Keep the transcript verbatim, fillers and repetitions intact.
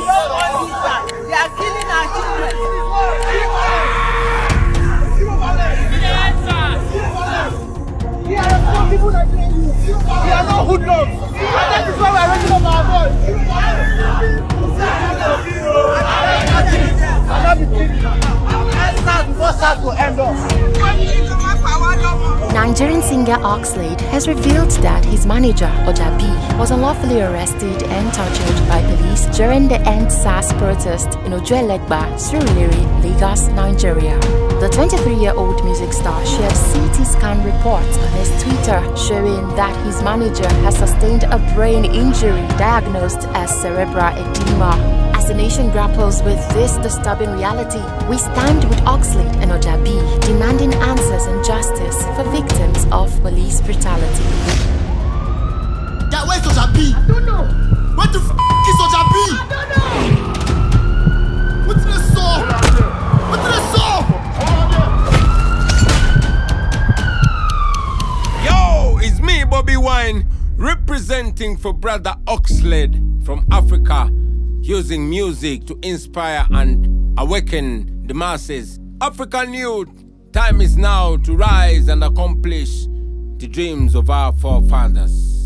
They are killing our children. We are responsible Nigerian youth. We are not hoodlums. That is why we are raising up our voice. I love you. Nigerian singer Oxlade has revealed that his manager, Ojabi, was unlawfully arrested and tortured by police during the End SARS protest in Ojuelegba, Surulere, Lagos, Nigeria. The twenty-three-year-old music star shared C T scan reports on his Twitter showing that his manager has sustained a brain injury diagnosed as cerebral edema. As the nation grapples with this disturbing reality, we stand with Oxlade and Ojabi, demanding answers and justice for victims of police brutality. Yeah, where's Ojabi? I don't know. Where the f is Ojabi? I don't know. What's the saw? What's the saw? Yo, it's me, Bobby Wine, representing for brother Oxlade from Africa, using music to inspire and awaken the masses. African youth, time is now to rise and accomplish the dreams of our forefathers.